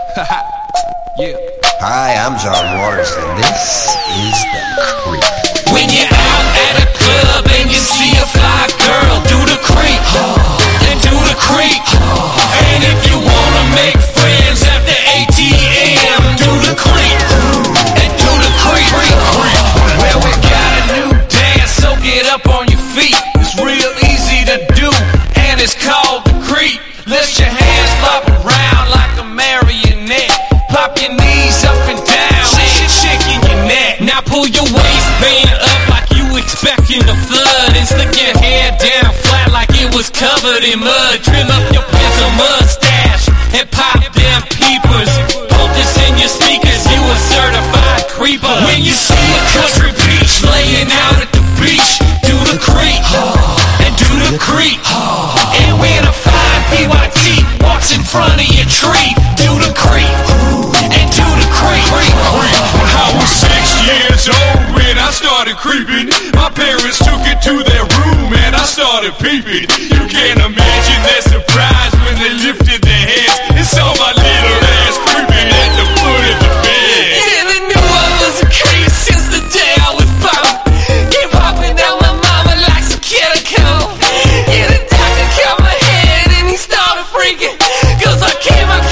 Yeah. Hi, I'm John Waters, and this is The Creep. When you're out at a club and you see a fly girl, do the creep, and do the creep. And if you wanna make friends after ATM, do the creep, and do the creep. Well, we got a new dance, so get up on your feet. It's real easy to do, and it's called the creep. Let your hands flop around like a marionette. Pop your knees up and down and shaking your neck. Now pull your waistband up like you expecting a flood, and slick your hair down flat like it was covered in mud. Trim up your pencil mustache and pop them peepers. Put this in your speakers, you a certified creeper. When you see a country beach laying out at the beach, do the creep, and do the creep. And when a fine BYT walks in front of your tree, do the creep, and do the creep. I was 6 years old when I started creeping. My parents took it to their room and I started peeping. You can't imagine this